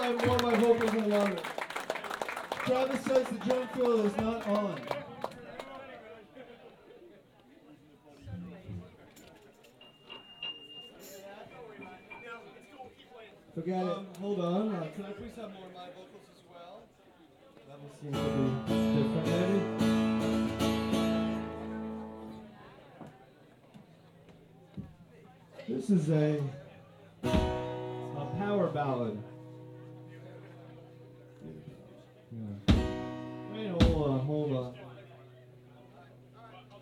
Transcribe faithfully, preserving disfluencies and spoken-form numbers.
have more of my vocals on louder. Travis says the drum fill is not on. Forget um, it. Hold on. Uh, can I please have more of my vocals as well? That will seem to be different, maybe. This is a, a power ballad. Yeah. Wait, hold on, hold on.